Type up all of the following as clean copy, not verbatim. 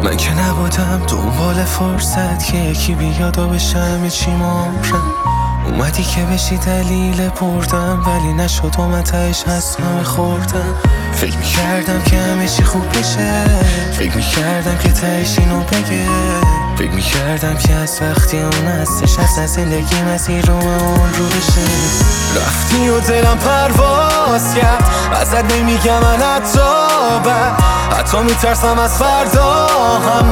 من که نبودم دنبال فرصت که یکی بیاد و بشه همه چی مامرم. اومدی که بشی دلیل بردم ولی نشد و من تهش هستم خوردم. فکر میکردم که همه چی خوب بشه، فکر میکردم که تهش اینو بگه، فکر میکردم که از وقتی اون هستش از زندگی مسیر رو اون رو بشه. رفتی و دلم پرواز کرد، ازت نمیگم من حتی بعد، حتی میترسم از فردا هم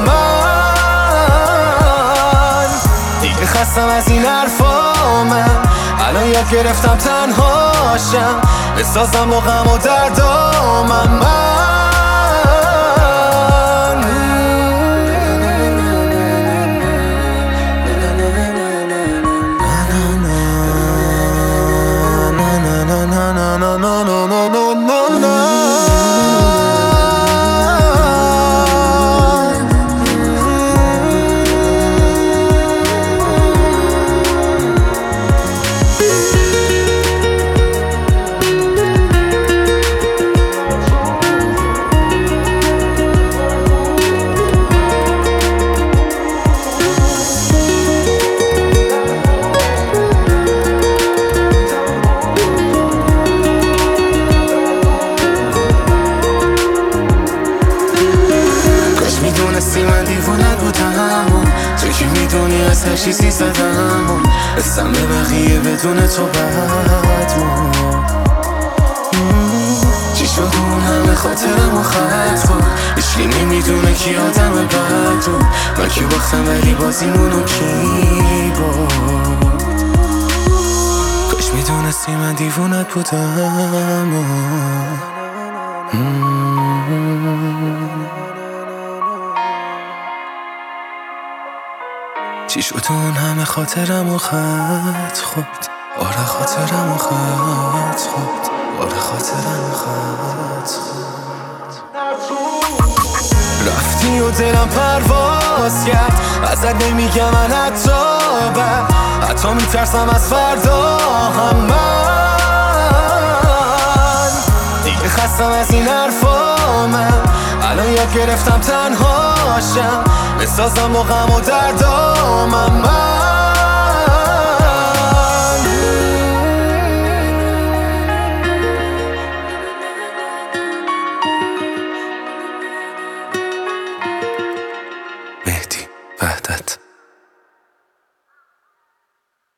من دیگه خستم از این حرفا. من الان یاد گرفتم تنهاشم، بسازم با غم و دردامم من. من دیوانت بودم تو که میدونی از هر چیزی زدم اسم به بقیه بدون تو بد بود. چی شد اون همه خاطرم و خط بود، هیچکی نمیدونه کی آدم بد بود. من که باختم ولی بازیمونو کی بود. کاش میدونستی من دیوانت بودم. چی شد اون همه خاطرم و خط خورد، آره خاطرم و خط خورد، آره خاطرم و خط خورد. رفتی و دلم پرواز کرد، ازت نمیگم من حتی بعد، حتی میترسم از فردا هم من دیگه خستم از این حرفا. من الان یاد گرفتم تنهاشم، بسازم با غم و دردامم من.